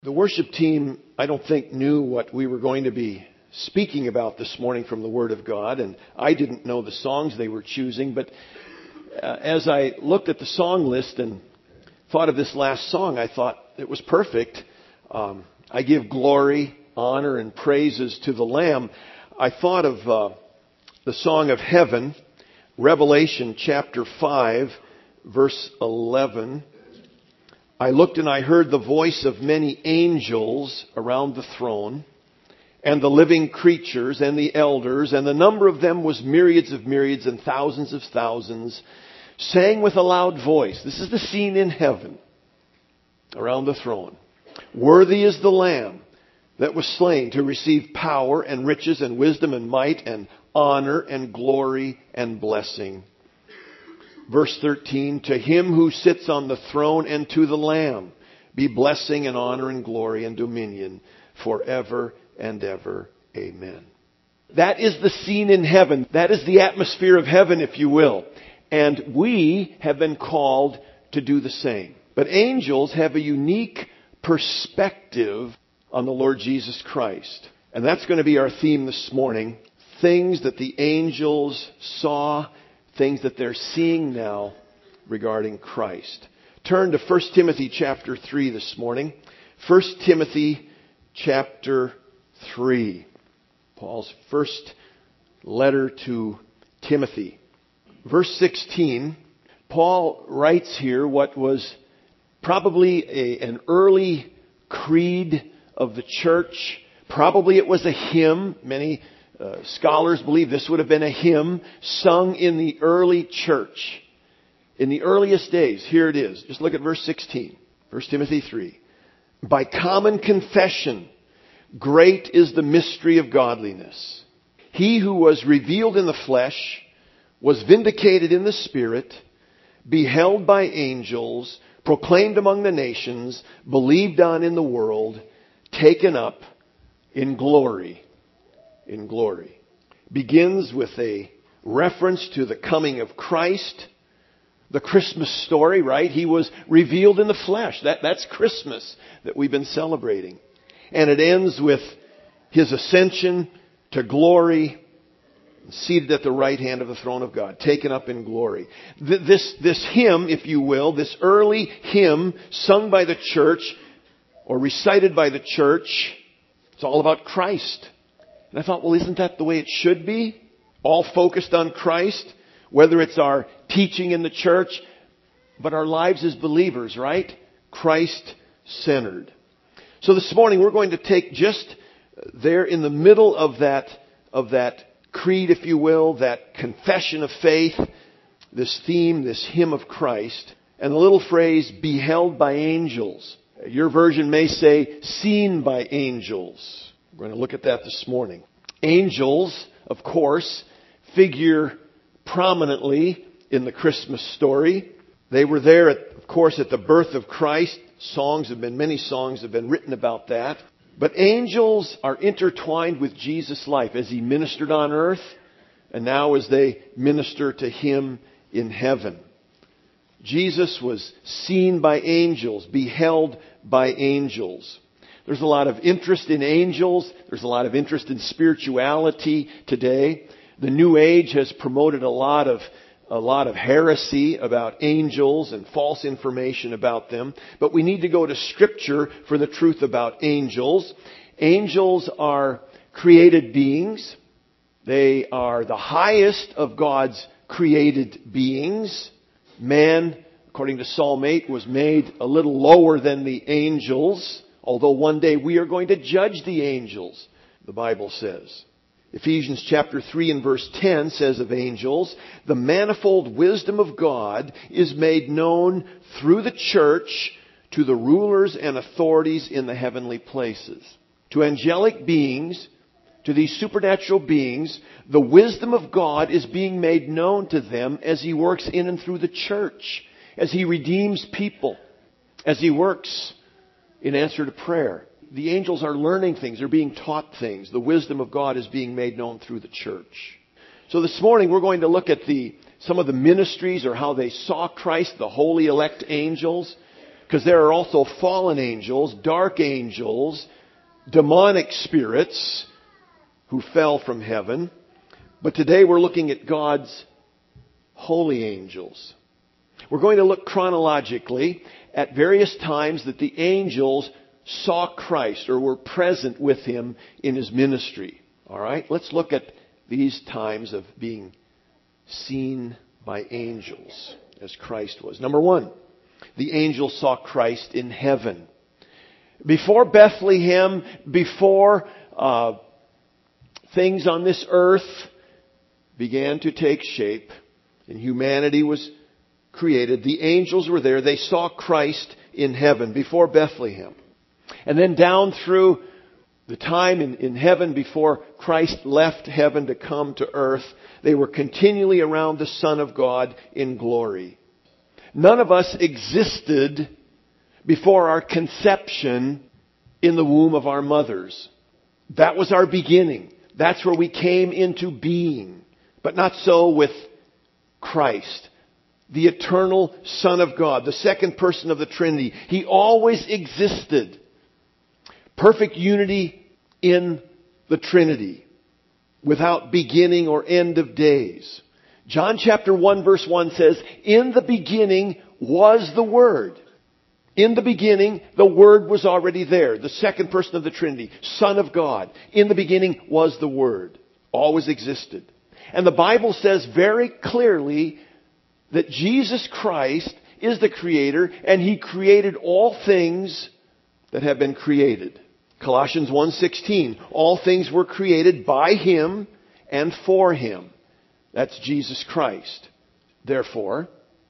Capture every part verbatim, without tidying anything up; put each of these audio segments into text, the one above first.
The worship team, I don't think, knew what we were going to be speaking about this morning from the Word of God, and I didn't know the songs they were choosing, but uh, as I looked at the song list and thought of this last song, I thought it was perfect. Um, I give glory, honor, and praises to the Lamb. I thought of uh, the Song of Heaven, Revelation chapter five, verse eleven. I looked and I heard the voice of many angels around the throne, and the living creatures and the elders, and the number of them was myriads of myriads and thousands of thousands, saying with a loud voice, this is the scene in heaven, around the throne, worthy is the Lamb that was slain to receive power and riches and wisdom and might and honor and glory and blessing. Verse thirteen, to him who sits on the throne and to the Lamb be blessing and honor and glory and dominion forever and ever. Amen. That is the scene in heaven. That is the atmosphere of heaven, if you will. And we have been called to do the same. But angels have a unique perspective on the Lord Jesus Christ. And that's going to be our theme this morning. Things that the angels saw, things that they're seeing now regarding Christ. Turn to First Timothy chapter three this morning. First Timothy chapter three. Paul's first letter to Timothy. Verse sixteen, Paul writes here what was probably a, an early creed of the church. Probably it was a hymn. Many Uh, scholars believe this would have been a hymn sung in the early church. In the earliest days. Here it is. Just look at verse sixteen. First Timothy three. By common confession, great is the mystery of godliness. He who was revealed in the flesh was vindicated in the spirit, beheld by angels, proclaimed among the nations, believed on in the world, taken up in glory. In glory. Begins with a reference to the coming of Christ. The Christmas story, right? He was revealed in the flesh. That, that's Christmas that we've been celebrating. And it ends with His ascension to glory, seated at the right hand of the throne of God, taken up in glory. This, this hymn, if you will, this early hymn sung by the church or recited by the church, it's all about Christ. And I thought, well, isn't that the way it should be? All focused on Christ, whether it's our teaching in the church, but our lives as believers, right? Christ-centered. So this morning we're going to take just there in the middle of that, of that creed, if you will, that confession of faith, this theme, this hymn of Christ, and the little phrase, beheld by angels. Your version may say, seen by angels. We're going to look at that this morning. Angels, of course, figure prominently in the Christmas story. They were there, at, of course, at the birth of Christ. Songs have been, many songs have been written about that. But angels are intertwined with Jesus' life as He ministered on earth and now as they minister to Him in heaven. Jesus was seen by angels, beheld by angels. There's a lot of interest in angels. There's a lot of interest in spirituality today. The New Age has promoted a lot of a lot of heresy about angels and false information about them. But we need to go to Scripture for the truth about angels. Angels are created beings. They are the highest of God's created beings. Man, according to Psalm eight, was made a little lower than the angels. Although one day we are going to judge the angels, the Bible says. Ephesians chapter three and verse ten says of angels, the manifold wisdom of God is made known through the church to the rulers and authorities in the heavenly places. To angelic beings, to these supernatural beings, the wisdom of God is being made known to them as He works in and through the church, as He redeems people, as He works in answer to prayer. The angels are learning things. They're being taught things. The wisdom of God is being made known through the church. So this morning we're going to look at the some of the ministries or how they saw Christ, the holy elect angels. because there are also fallen angels, dark angels, demonic spirits who fell from heaven. But today we're looking at God's holy angels. We're going to look chronologically at various times that the angels saw Christ or were present with Him in His ministry. All right? Let's look at these times of being seen by angels as Christ was. Number one, the angels saw Christ in heaven. Before Bethlehem, before uh, things on this earth began to take shape and humanity was created, the angels were there. They saw Christ in heaven before Bethlehem. And then down through the time in, in heaven before Christ left heaven to come to earth, they were continually around the Son of God in glory. None of us existed before our conception in the womb of our mothers. That was our beginning. That's where we came into being. But not so with Christ, the eternal Son of God, the second person of the Trinity. He always existed. Perfect unity in the Trinity, without beginning or end of days. John chapter one verse one says, "In the beginning was the Word." In the beginning, the Word was already there. The second person of the Trinity, Son of God. In the beginning was the Word. Always existed. And the Bible says very clearly that Jesus Christ is the Creator, and He created all things that have been created. Colossians one sixteen, all things were created by Him and for Him. That's Jesus Christ. Therefore,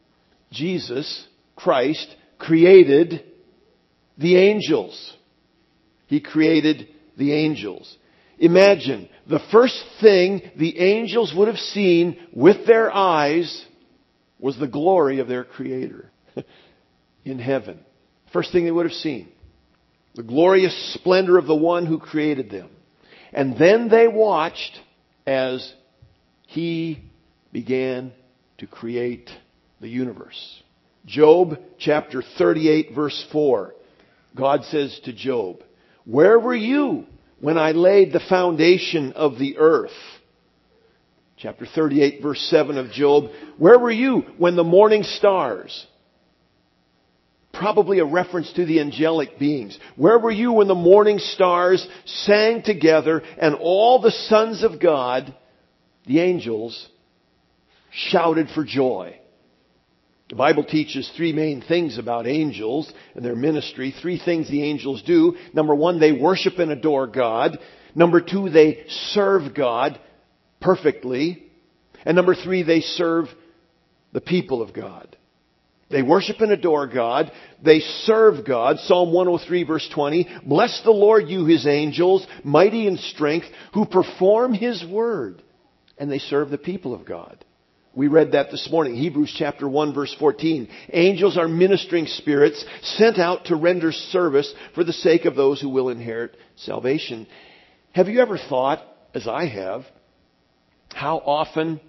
Jesus Christ created the angels. He created the angels. Imagine, the first thing the angels would have seen with their eyes was the glory of their Creator in heaven. First thing they would have seen. The glorious splendor of the one who created them. And then they watched as He began to create the universe. Job chapter thirty-eight verse four. God says to Job, "Where were you when I laid the foundation of the earth?" Chapter thirty-eight verse seven of Job. "Where were you when the morning stars?" Probably a reference to the angelic beings. "Where were you when the morning stars sang together and all the sons of God," the angels, "shouted for joy?" The Bible teaches three main things about angels and their ministry. Three things the angels do. Number one, they worship and adore God. Number two, they serve God perfectly. And number three, they serve the people of God. They worship and adore God. They serve God. Psalm one oh three verse twenty. "Bless the Lord, you His angels, mighty in strength, who perform His word." And they serve the people of God. We read that this morning. Hebrews chapter one verse fourteen. Angels are ministering spirits sent out to render service for the sake of those who will inherit salvation. Have you ever thought, as I have, how often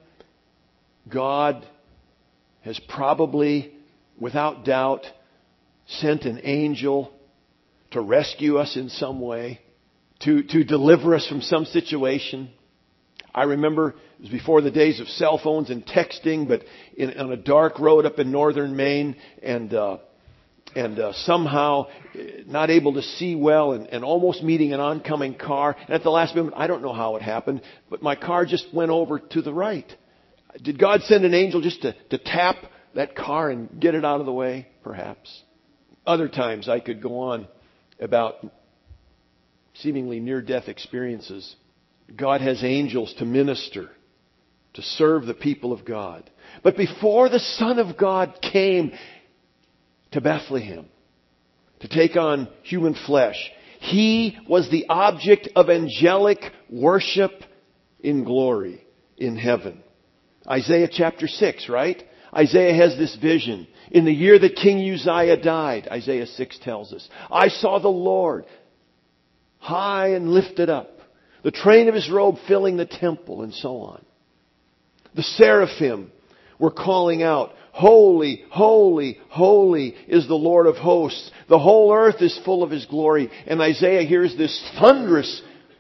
God has probably, without doubt, sent an angel to rescue us in some way, to, to deliver us from some situation? I remember it was before the days of cell phones and texting, but in, on a dark road up in northern Maine, and uh, and uh, somehow not able to see well, and, and almost meeting an oncoming car. And at the last moment, I don't know how it happened, but my car just went over to the right. Did God send an angel just to, to tap that car and get it out of the way? Perhaps. Other times I could go on about seemingly near-death experiences. God has angels to minister, to serve the people of God. But before the Son of God came to Bethlehem to take on human flesh, He was the object of angelic worship in glory in heaven. Isaiah chapter six, right? Isaiah has this vision. In the year that King Uzziah died, Isaiah six tells us, "I saw the Lord high and lifted up, the train of His robe filling the temple," and so on. The seraphim were calling out, Holy, holy, holy is the Lord of hosts. The whole earth is full of His glory. And Isaiah hears this thunderous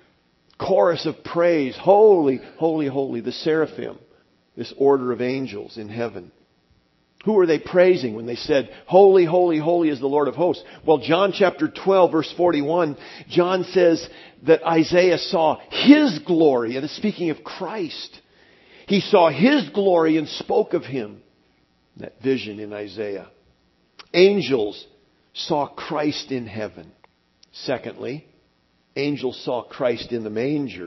chorus of praise. Holy, holy, holy. The seraphim, this order of angels in heaven. Who are they praising when they said, holy, holy, holy is the Lord of hosts? Well, John chapter twelve, verse forty-one, John says that Isaiah saw His glory. And it's speaking of Christ. He saw His glory and spoke of Him. That vision in Isaiah. Angels saw Christ in heaven. Secondly, angels saw Christ in the manger.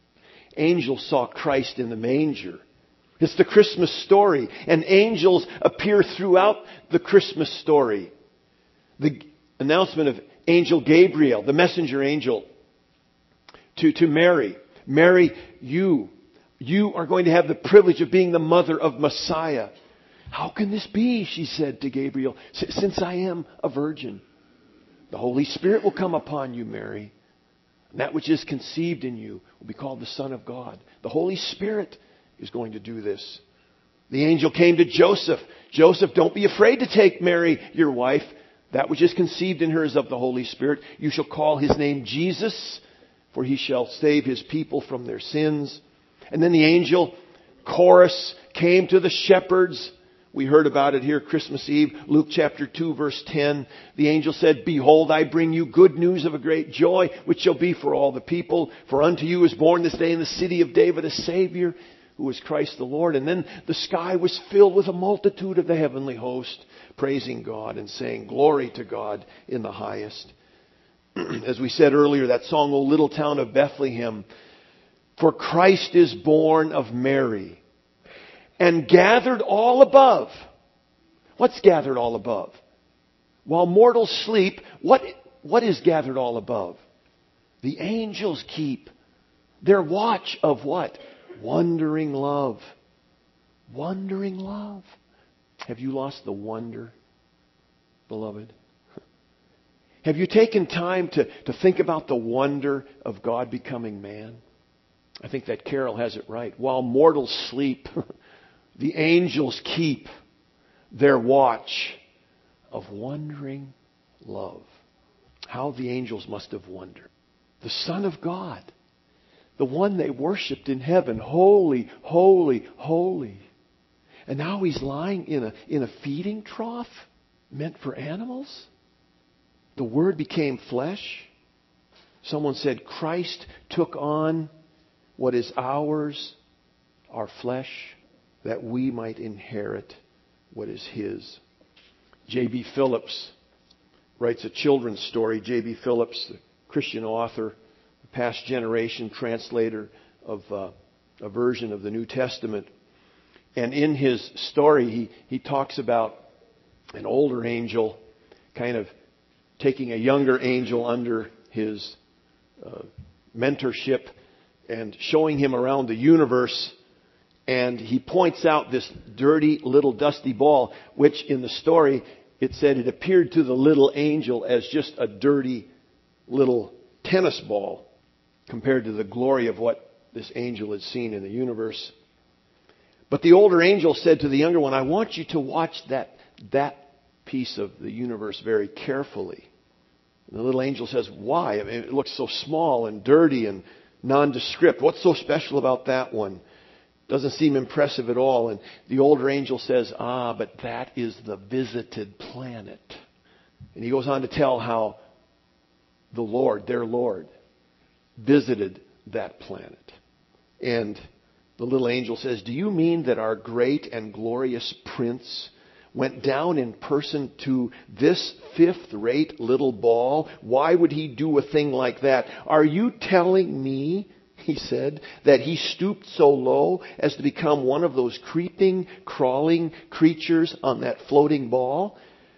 Angels saw Christ in the manger. It's the Christmas story. And angels appear throughout the Christmas story. The announcement of Angel Gabriel, the messenger angel, to, to Mary. Mary, you, you are going to have the privilege of being the mother of Messiah. How can this be, she said to Gabriel, since I am a virgin? The Holy Spirit will come upon you, Mary. And that which is conceived in you will be called the Son of God. The Holy Spirit is going to do this. The angel came to Joseph. Joseph, don't be afraid to take Mary, your wife. That which is conceived in her is of the Holy Spirit. You shall call His name Jesus, for He shall save His people from their sins. And then the angel chorus came to the shepherds. We heard about it here Christmas Eve. Luke chapter two, verse ten. The angel said, behold, I bring you good news of a great joy, which shall be for all the people. For unto you is born this day in the city of David a Savior, who is Christ the Lord. And then the sky was filled with a multitude of the heavenly host, praising God and saying, glory to God in the highest. As we said earlier, that song, O Little Town of Bethlehem, for Christ is born of Mary, and gathered all above. What's gathered all above? While mortals sleep, what, what is gathered all above? The angels keep their watch of what? Wondering love. Wondering love. Have you lost the wonder, beloved? Have you taken time to, to think about the wonder of God becoming man? I think that carol has it right. While mortals sleep, the angels keep their watch of wondering love. How the angels must have wondered. The Son of God, the one they worshipped in heaven, holy, holy, holy. And now He's lying in a, in a feeding trough meant for animals. The Word became flesh. Someone said Christ took on what is ours, our flesh, that we might inherit what is His. J B Phillips writes a children's story. J B Phillips, the Christian author, past generation translator of uh, a version of the New Testament. And in his story, he, he talks about an older angel kind of taking a younger angel under his uh, mentorship and showing him around the universe. And he points out this dirty little dusty ball, which in the story, it said it appeared to the little angel as just a dirty little tennis ball compared to the glory of what this angel had seen in the universe. But the older angel said to the younger one, I want you to watch that, that piece of the universe very carefully. And the little angel says, why? I mean, it looks so small and dirty and nondescript. What's so special about that one? Doesn't seem impressive at all. And the older angel says, ah, but that is the visited planet. And he goes on to tell how the Lord, their Lord, visited that planet. And the little angel says, do you mean that our great and glorious Prince went down in person to this fifth-rate little ball? Why would He do a thing like that? Are you telling me, he said, that He stooped so low as to become one of those creeping, crawling creatures on that floating ball?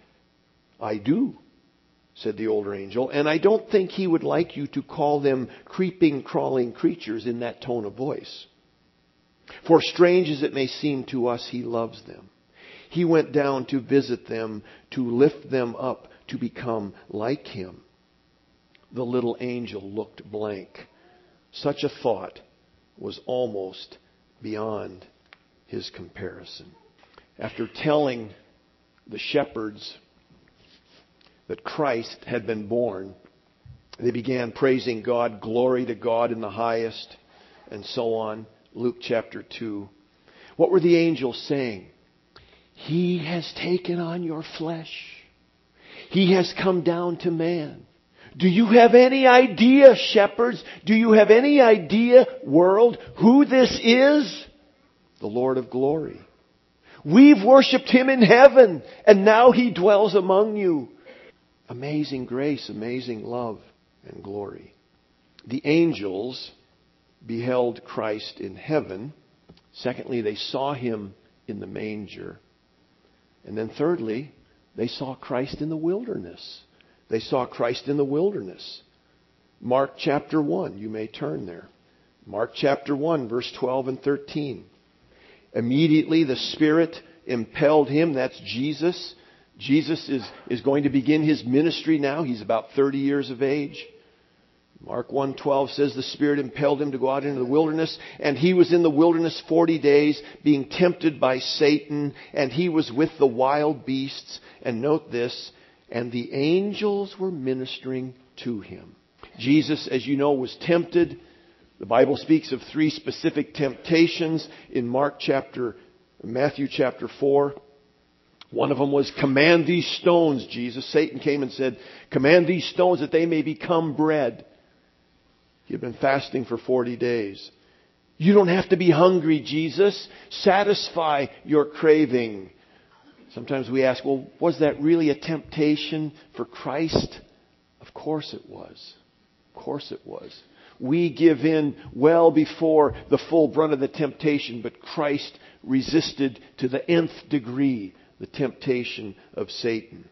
I do, said the older angel, and I don't think He would like you to call them creeping, crawling creatures in that tone of voice. For strange as it may seem to us, He loves them. He went down to visit them, to lift them up, to become like Him. The little angel looked blank. Such a thought was almost beyond his comparison. after telling the shepherds that Christ had been born, they began praising God, glory to God in the highest, and so on. Luke chapter two. What were the angels saying? He has taken on your flesh. He has come down to man. Do you have any idea, shepherds? Do you have any idea, world, who this is? The Lord of glory. We've worshipped Him in heaven, and now He dwells among you. Amazing grace, amazing love and glory. The angels beheld Christ in heaven. Secondly, they saw Him in the manger. And then thirdly, they saw Christ in the wilderness. They saw Christ in the wilderness. Mark chapter one, you may turn there. Mark chapter one, verse twelve and thirteen. Immediately the Spirit impelled Him, that's Jesus. Jesus is, is going to begin His ministry now. He's about thirty years of age. Mark one twelve says the Spirit impelled Him to go out into the wilderness, and He was in the wilderness forty days being tempted by Satan, and He was with the wild beasts. And note this, and the angels were ministering to Him. Jesus, as you know, was tempted. The Bible speaks of three specific temptations in Mark chapter, Matthew chapter four. One of them was, command these stones, Jesus. Satan came and said, command these stones that they may become bread. He had been fasting for forty days. You don't have to be hungry, Jesus. Satisfy your craving. Sometimes we ask, well, was that really a temptation for Christ? Of course it was. Of course it was. We give in well before the full brunt of the temptation, but Christ resisted to the nth degree the temptation of Satan.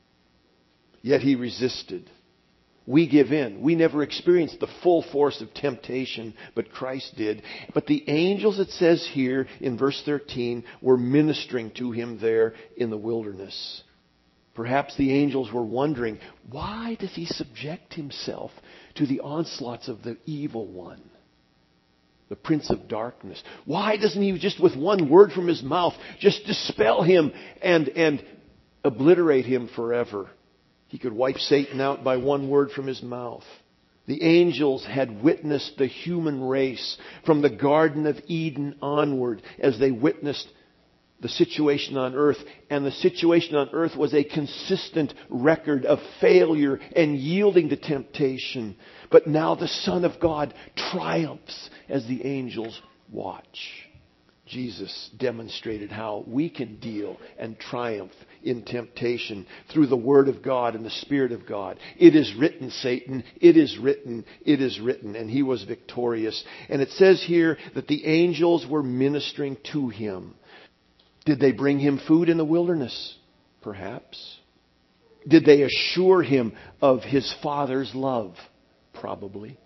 Yet He resisted. We give in. We never experienced the full force of temptation, but Christ did. But the angels, it says here in verse thirteen, were ministering to Him there in the wilderness. Perhaps the angels were wondering, why does He subject Himself to the onslaughts of the evil one, the prince of darkness? Why doesn't He just with one word from His mouth just dispel him and, and obliterate him forever? He could wipe Satan out by one word from His mouth. The angels had witnessed the human race from the Garden of Eden onward as they witnessed the situation on earth. And the situation on earth was a consistent record of failure and yielding to temptation. But now the Son of God triumphs as the angels watch. Jesus demonstrated how we can deal and triumph in temptation through the Word of God and the Spirit of God. It is written, Satan. It is written. It is written. And He was victorious. And it says here that the angels were ministering to Him. Did they bring Him food in the wilderness? Perhaps. Did they assure Him of His Father's love? Probably.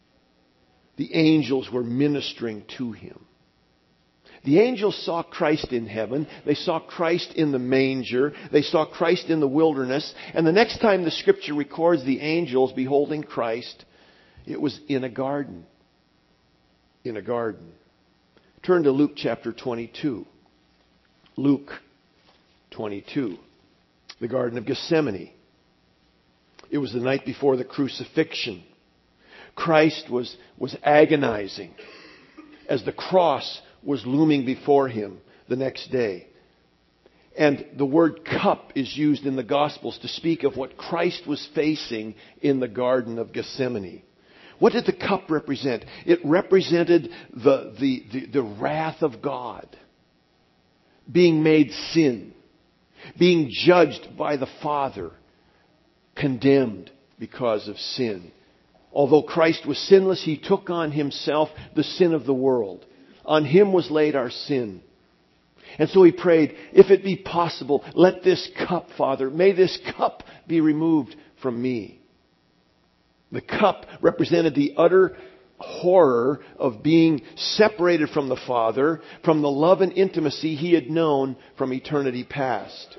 The angels were ministering to Him. The angels saw Christ in heaven. They saw Christ in the manger. They saw Christ in the wilderness. And the next time the Scripture records the angels beholding Christ, it was in a garden. In a garden. Turn to Luke chapter twenty-two. Luke twenty-two. The Garden of Gethsemane. It was the night before the crucifixion. Christ was, was agonizing as the cross was looming before Him the next day. And the word cup is used in the Gospels to speak of what Christ was facing in the Garden of Gethsemane. What did the cup represent? It represented the, the, the, the wrath of God being made sin, being judged by the Father, condemned because of sin. Although Christ was sinless, He took on Himself the sin of the world. On Him was laid our sin. And so He prayed, if it be possible, let this cup, Father, may this cup be removed from me. The cup represented the utter horror of being separated from the Father, from the love and intimacy He had known from eternity past.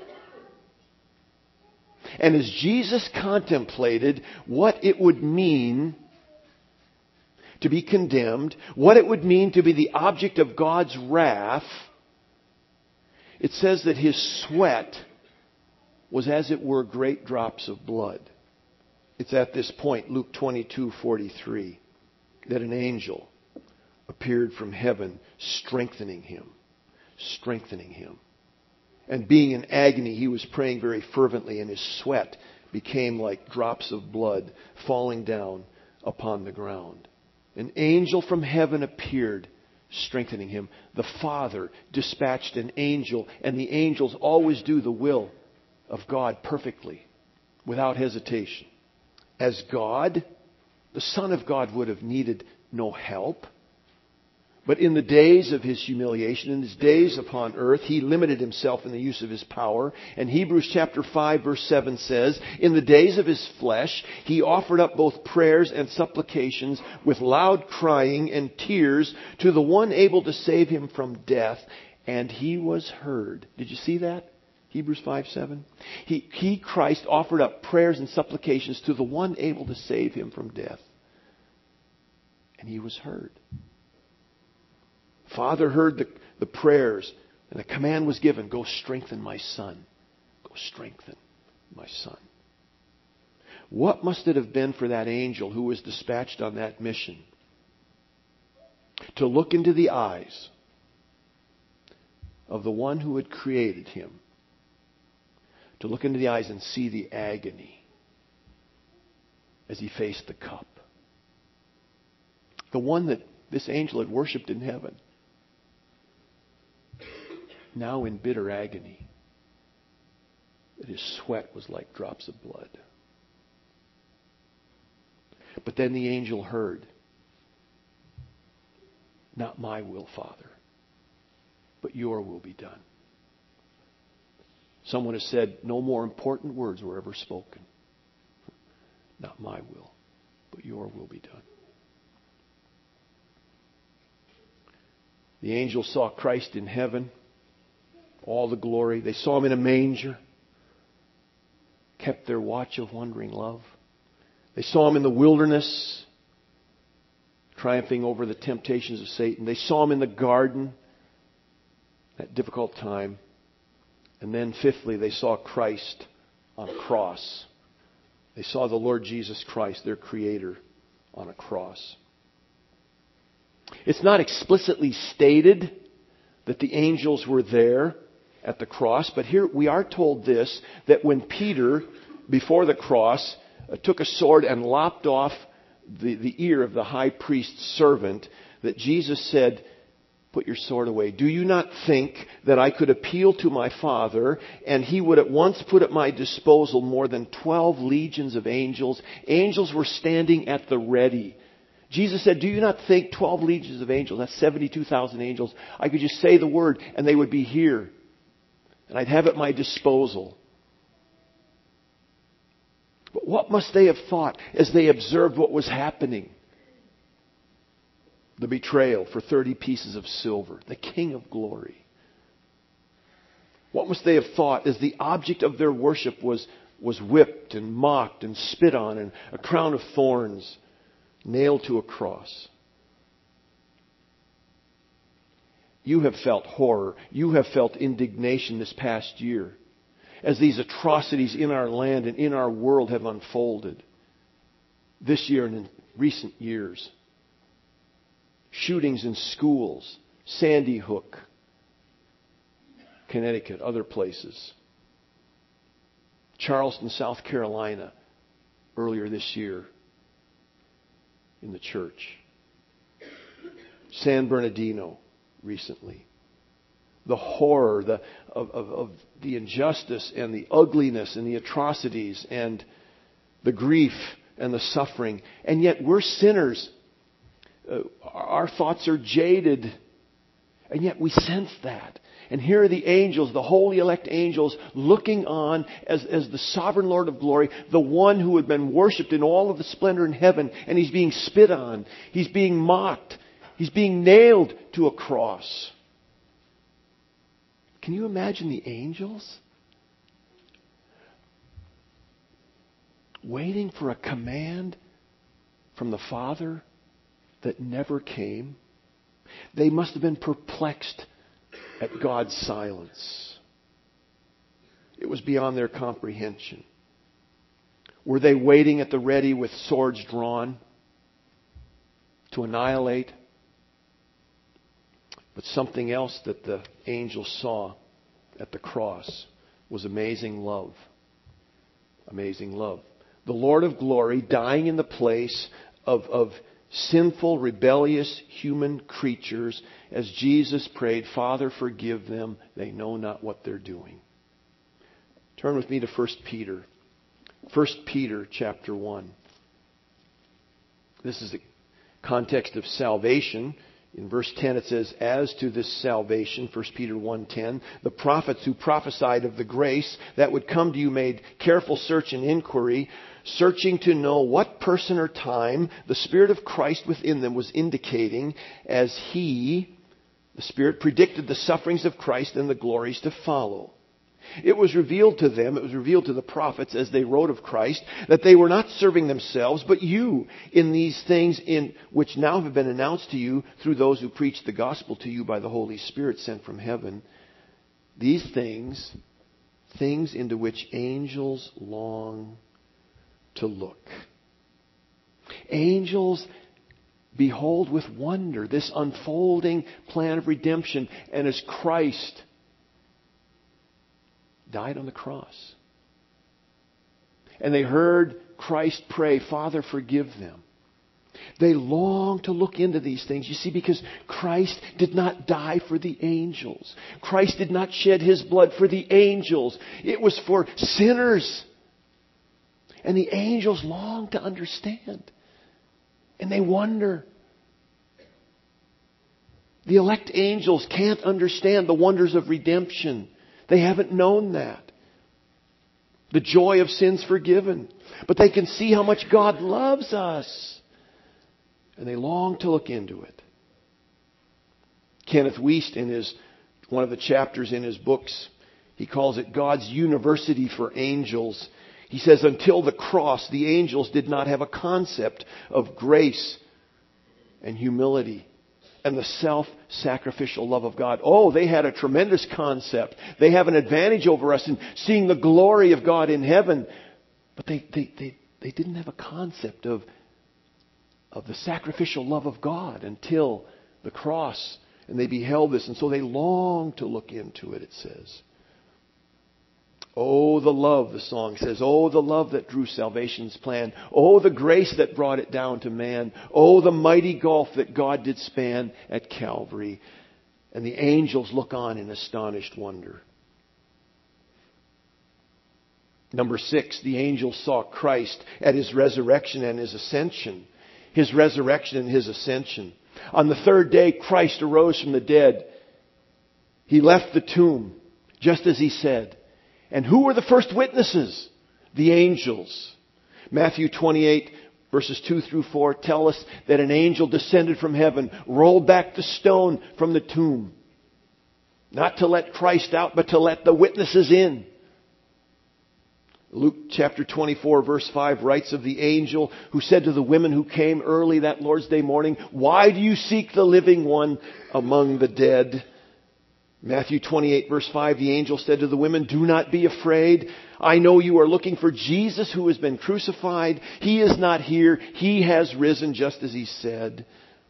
And as Jesus contemplated what it would mean to be condemned, what it would mean to be the object of God's wrath, It says that his sweat was as it were great drops of blood. It's at this point, Luke twenty-two forty-three, that an angel appeared from heaven, strengthening him. Strengthening him. And being in agony, he was praying very fervently, and his sweat became like drops of blood falling down upon the ground. An angel from heaven appeared, strengthening him. The Father dispatched an angel, and the angels always do the will of God perfectly, without hesitation. As God, the Son of God would have needed no help. But in the days of his humiliation, in his days upon earth, he limited himself in the use of his power. And Hebrews chapter five verse seven says, in the days of his flesh, he offered up both prayers and supplications with loud crying and tears to the one able to save him from death. And he was heard. Did you see that? Hebrews five seven. He, he, Christ, offered up prayers and supplications to the one able to save him from death. And he was heard. Father heard the, the prayers, and a command was given, go strengthen my son. Go strengthen my son. What must it have been for that angel who was dispatched on that mission to look into the eyes of the one who had created him, to look into the eyes and see the agony as he faced the cup. The one that this angel had worshipped in heaven, now in bitter agony, that his sweat was like drops of blood. But then the angel heard, not my will, Father, but your will be done. Someone has said, no more important words were ever spoken. Not my will, but your will be done. The angels saw Christ in heaven, all the glory. They saw him in a manger, kept their watch of wondering love. They saw him in the wilderness, triumphing over the temptations of Satan. They saw him in the garden, that difficult time. And then fifthly, they saw Christ on a cross. They saw the Lord Jesus Christ, their Creator, on a cross. It's not explicitly stated that the angels were there at the cross, but here we are told this, that when Peter, before the cross, uh, took a sword and lopped off the, the ear of the high priest's servant, that Jesus said, put your sword away. Do you not think that I could appeal to my Father and he would at once put at my disposal more than twelve legions of angels? Angels were standing at the ready. Jesus said, do you not think twelve legions of angels, that's seventy-two thousand angels, I could just say the word and they would be here. And I'd have at my disposal. But what must they have thought as they observed what was happening? The betrayal for thirty pieces of silver. The King of glory. What must they have thought as the object of their worship was, was whipped and mocked and spit on and a crown of thorns nailed to a cross? You have felt horror. You have felt indignation this past year as these atrocities in our land and in our world have unfolded. This year and in recent years. Shootings in schools, Sandy Hook, Connecticut, other places. Charleston, South Carolina, earlier this year in the church. San Bernardino, recently. The horror the, of, of, of the injustice and the ugliness and the atrocities and the grief and the suffering. And yet we're sinners. Uh, our thoughts are jaded. And yet we sense that. And here are the angels, the holy elect angels, looking on as, as the sovereign Lord of glory, the one who had been worshipped in all of the splendor in heaven. And he's being spit on. He's being mocked. He's being nailed to a cross. Can you imagine the angels waiting for a command from the Father that never came? They must have been perplexed at God's silence. It was beyond their comprehension. Were they waiting at the ready with swords drawn to annihilate? But something else that the angel saw at the cross was amazing love. Amazing love. The Lord of glory dying in the place of, of sinful, rebellious human creatures as Jesus prayed, Father, forgive them. They know not what they're doing. Turn with me to First Peter. First Peter chapter one. This is the context of salvation. In verse ten it says, as to this salvation, First Peter one ten, the prophets who prophesied of the grace that would come to you made careful search and inquiry, searching to know what person or time the Spirit of Christ within them was indicating as He, the Spirit, predicted the sufferings of Christ and the glories to follow. It was revealed to them, it was revealed to the prophets as they wrote of Christ, that they were not serving themselves, but you in these things in which now have been announced to you through those who preach the gospel to you by the Holy Spirit sent from heaven. These things, things into which angels long to look. Angels behold with wonder this unfolding plan of redemption, and as Christ died on the cross. And they heard Christ pray, Father, forgive them. They long to look into these things. You see, because Christ did not die for the angels. Christ did not shed His blood for the angels. It was for sinners. And the angels long to understand. And they wonder. The elect angels can't understand the wonders of redemption. They haven't known that. The joy of sins forgiven. But they can see how much God loves us. And they long to look into it. Kenneth Wuest, in his one of the chapters in his books, he calls it God's University for Angels. He says, until the cross, the angels did not have a concept of grace and humility and the self-sacrificial love of God. Oh, they had a tremendous concept. They have an advantage over us in seeing the glory of God in heaven. But they, they, they, they didn't have a concept of, of the sacrificial love of God until the cross. And they beheld this. And so they longed to look into it, it says. Oh, the love, the song says. Oh, the love that drew salvation's plan. Oh, the grace that brought it down to man. Oh, the mighty gulf that God did span at Calvary. And the angels look on in astonished wonder. Number six, the angels saw Christ at His resurrection and His ascension. His resurrection and His ascension. On the third day, Christ arose from the dead. He left the tomb, just as He said. And who were the first witnesses? The angels. Matthew twenty-eight, verses two through four tell us that an angel descended from heaven, rolled back the stone from the tomb. Not to let Christ out, but to let the witnesses in. Luke chapter twenty-four, verse five writes of the angel who said to the women who came early that Lord's Day morning, why do you seek the living one among the dead? Matthew twenty-eight, verse five, the angel said to the women, do not be afraid. I know you are looking for Jesus who has been crucified. He is not here. He has risen just as He said.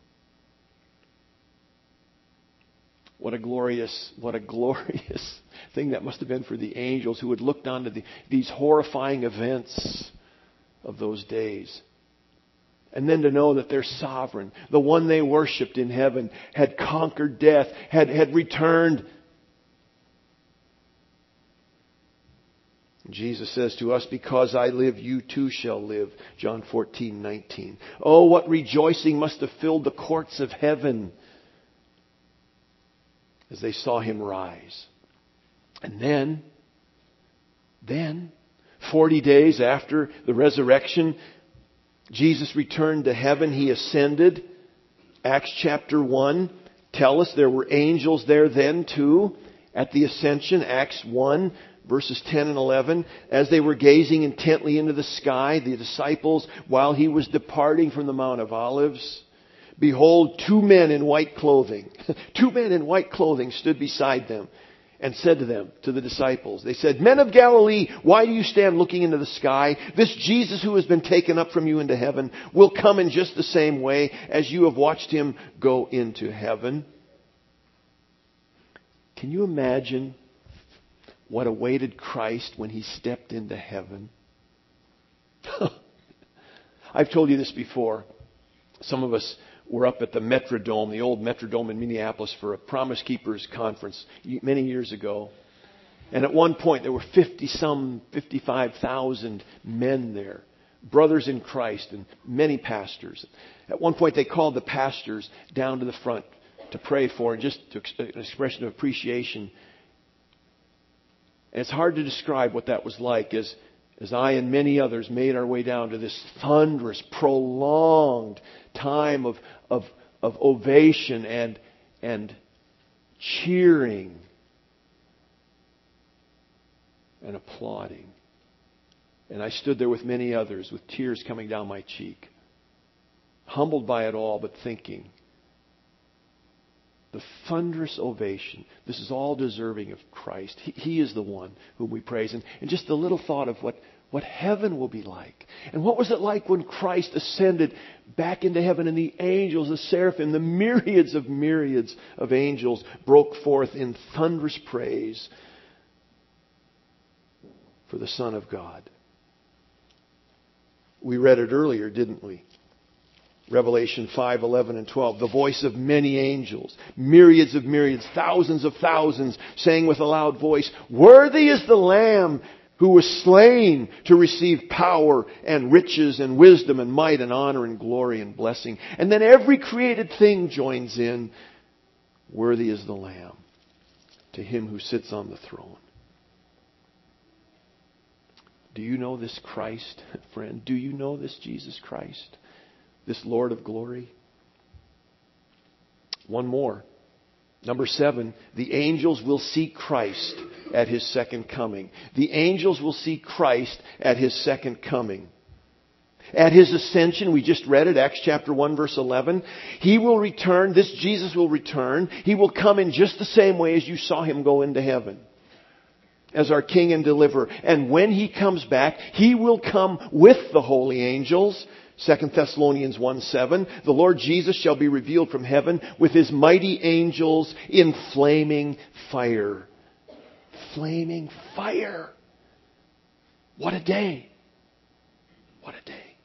What a glorious, what a glorious thing that must have been for the angels who had looked on to the, these horrifying events of those days. And then to know that their sovereign, the one they worshipped in heaven, had conquered death, had, had returned. Jesus says to us, because I live, you too shall live. John fourteen nineteen. Oh, what rejoicing must have filled the courts of heaven as they saw Him rise. And then, then, forty days after the resurrection, Jesus returned to heaven. He ascended. Acts chapter one tell us there were angels there then too at the ascension. Acts one verses ten and eleven. As they were gazing intently into the sky, the disciples, while He was departing from the Mount of Olives, behold, two men in white clothing, two men in white clothing stood beside them. and said to them, to the disciples, they said, "Men of Galilee, why do you stand looking into the sky? This Jesus who has been taken up from you into heaven will come in just the same way as you have watched him go into heaven." Can you imagine what awaited Christ when he stepped into heaven? I've told you this before. Some of us were up at the Metrodome, the old Metrodome in Minneapolis, for a Promise Keepers conference many years ago. And at one point there were fifty some, fifty-five thousand men there, brothers in Christ and many pastors. At one point they called the pastors down to the front to pray for and just to an expression of appreciation. And it's hard to describe what that was like as As I and many others made our way down to this thunderous, prolonged time of, of, of ovation and, and cheering and applauding. And I stood there with many others with tears coming down my cheek, humbled by it all, but thinking, the thunderous ovation, this is all deserving of Christ. He, he is the one whom we praise. And, and just the little thought of what, what heaven will be like. And what was it like when Christ ascended back into heaven and the angels, the seraphim, the myriads of myriads of angels broke forth in thunderous praise for the Son of God. We read it earlier, didn't we? Revelation five, eleven, and twelve. The voice of many angels, myriads of myriads, thousands of thousands, saying with a loud voice, "Worthy is the Lamb who was slain to receive power and riches and wisdom and might and honor and glory and blessing." And then every created thing joins in. Worthy is the Lamb to him who sits on the throne. Do you know this Christ, friend? Do you know this Jesus Christ? This Lord of glory? One more. Number seven, the angels will see Christ at his second coming. The angels will see Christ at his second coming. At his ascension, we just read it, Acts chapter one, verse eleven. He will return, this Jesus will return. He will come in just the same way as you saw him go into heaven, as our King and Deliverer. And when he comes back, he will come with the holy angels. Second Thessalonians one seven, the Lord Jesus shall be revealed from heaven with his mighty angels in flaming fire. Flaming fire. What a day. What a day.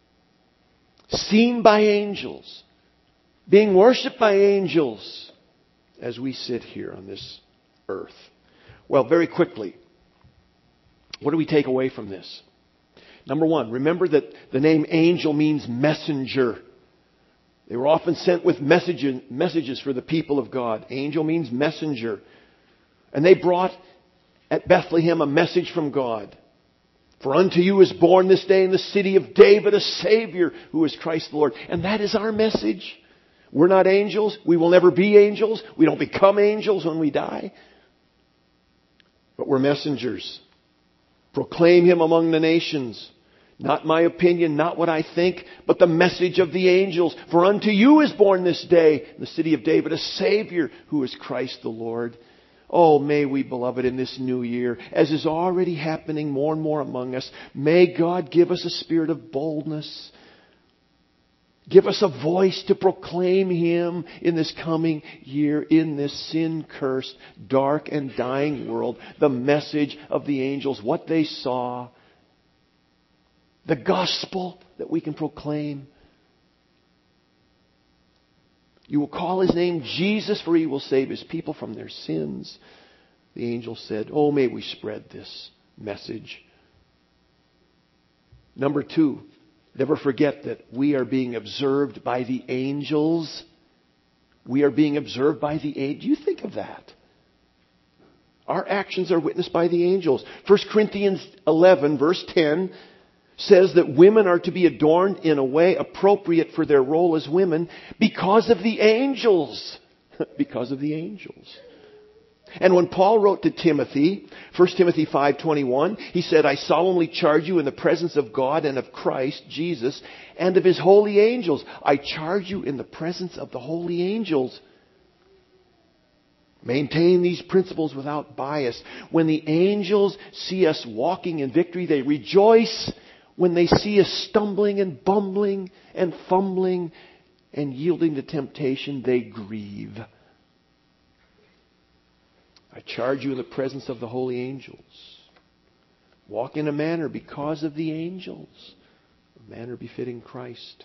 Seen by angels. Being worshipped by angels as we sit here on this earth. Well, very quickly, what do we take away from this? Number one, remember that the name angel means messenger. They were often sent with messages, messages for the people of God. Angel means messenger. And they brought at Bethlehem a message from God. For unto you is born this day in the city of David a Savior who is Christ the Lord. And that is our message. We're not angels. We will never be angels. We don't become angels when we die. But we're messengers. Proclaim him among the nations. Not my opinion, not what I think, but the message of the angels. For unto you is born this day in the city of David a Savior who is Christ the Lord. Oh, may we, beloved, in this new year, as is already happening more and more among us, may God give us a spirit of boldness. Give us a voice to proclaim him in this coming year, in this sin-cursed, dark and dying world. The message of the angels, what they saw. The gospel that we can proclaim. You will call his name Jesus, for he will save his people from their sins. The angel said, oh, may we spread this message. Number two, never forget that we are being observed by the angels. We are being observed by the angels. Do you think of that? Our actions are witnessed by the angels. First Corinthians eleven, verse ten, says that women are to be adorned in a way appropriate for their role as women because of the angels. Because of the angels. And when Paul wrote to Timothy, First Timothy five twenty-one, he said, I solemnly charge you in the presence of God and of Christ Jesus and of his holy angels. I charge you in the presence of the holy angels. Maintain these principles without bias. When the angels see us walking in victory, they rejoice. When they see us stumbling and bumbling and fumbling and yielding to temptation, they grieve. I charge you in the presence of the holy angels. Walk in a manner because of the angels, a manner befitting Christ.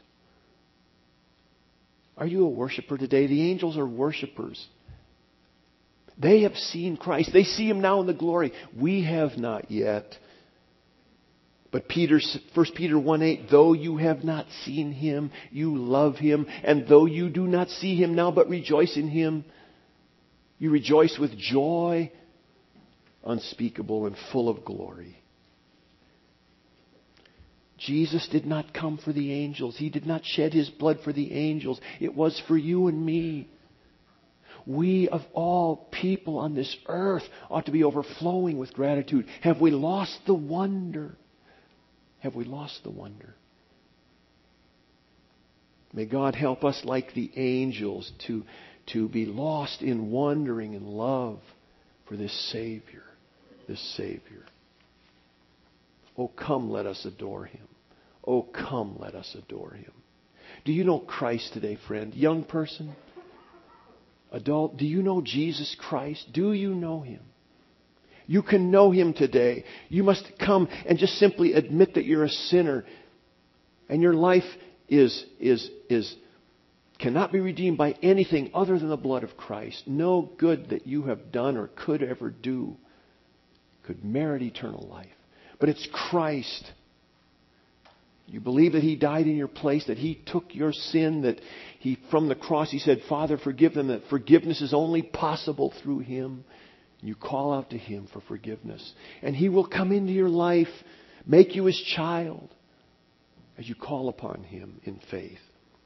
Are you a worshiper today? The angels are worshipers. They have seen Christ. They see Him now in the glory. We have not yet. But Peter, First Peter one eight, though you have not seen Him, you love Him. And though you do not see Him now, but rejoice in Him, you rejoice with joy unspeakable and full of glory. Jesus did not come for the angels. He did not shed His blood for the angels. It was for you and me. We, of all people on this earth, ought to be overflowing with gratitude. Have we lost the wonder? Have we lost the wonder? May God help us, like the angels, to, to be lost in wondering and love for this Savior, this Savior. Oh, come, let us adore Him. Oh, come, let us adore Him. Do you know Christ today, friend? Young person, adult, do you know Jesus Christ? Do you know Him? You can know Him today. You must come and just simply admit that you're a sinner and your life is, is, is, cannot be redeemed by anything other than the blood of Christ. No good that you have done or could ever do could merit eternal life. But it's Christ. You believe that He died in your place, that He took your sin, that He, from the cross, He said, Father, forgive them, that forgiveness is only possible through Him. You call out to Him for forgiveness. And He will come into your life, make you His child, as you call upon Him in faith.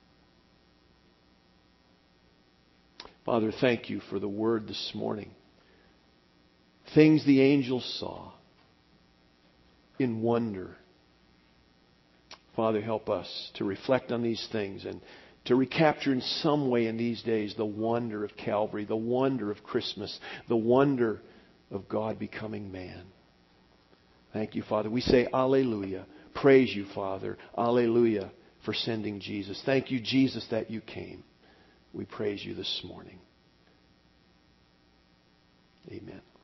Father, thank You for the word this morning. Things the angels saw in wonder. Father, help us to reflect on these things and to recapture in some way in these days the wonder of Calvary, the wonder of Christmas, the wonder of God becoming man. Thank You, Father. We say Alleluia. Praise You, Father. Alleluia for sending Jesus. Thank You, Jesus, that You came. We praise You this morning. Amen.